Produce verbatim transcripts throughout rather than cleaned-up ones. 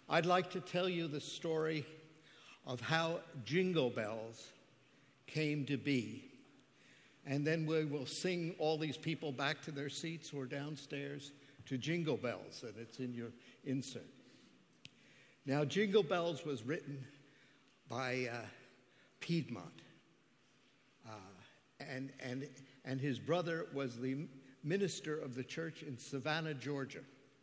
I'd like to tell you the story of how Jingle Bells came to be. And then we will sing all these people back to their seats or downstairs to Jingle Bells, and it's in your insert. Now, Jingle Bells was written by uh, Piedmont, uh, and, and, and his brother was the minister of the church in Savannah, Georgia.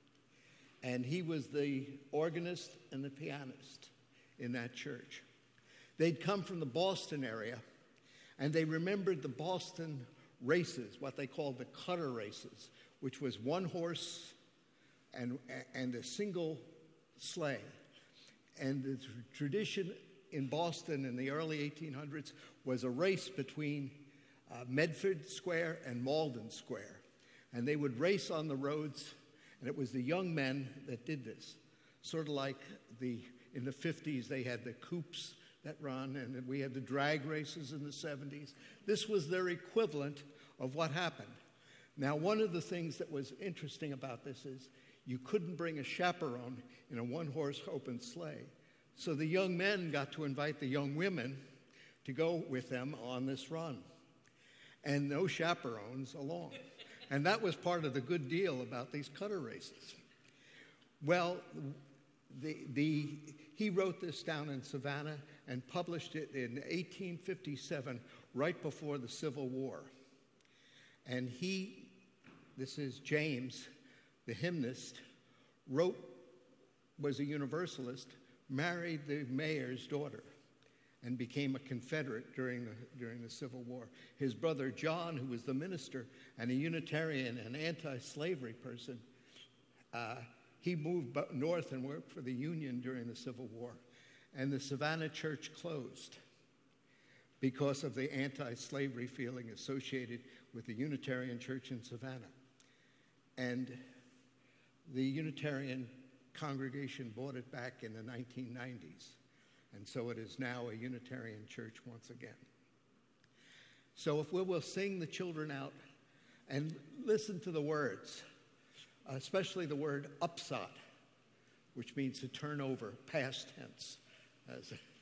And he was the organist and the pianist in that church. They'd come from the Boston area, and they remembered the Boston races, what they called the cutter races, which was one horse and, and a single sleigh. And the tradition in Boston in the early eighteen hundreds was a race between uh, Medford Square and Malden Square. And they would race on the roads, and it was the young men that did this. Sort of like the in the fifties, they had the coupes that run, and we had the drag races in the seventies. This was their equivalent of what happened. Now, one of the things that was interesting about this is you couldn't bring a chaperone in a one-horse open sleigh. So the young men got to invite the young women to go with them on this run. And no chaperones along. And that was part of the good deal about these cutter races. Well, the, the, he wrote this down in Savannah and published it in eighteen fifty-seven, right before the Civil War. And he, this is James, the hymnist, wrote, was a Universalist, married the mayor's daughter, and became a Confederate during the, during the Civil War. His brother John, who was the minister and a Unitarian and anti-slavery person, uh, he moved north and worked for the Union during the Civil War. And the Savannah church closed because of the anti-slavery feeling associated with the Unitarian church in Savannah. And the Unitarian congregation bought it back in the nineteen nineties. And so it is now a Unitarian church once again. So if we will sing the children out and listen to the words, especially the word upsot, which means to turn over, past tense. As a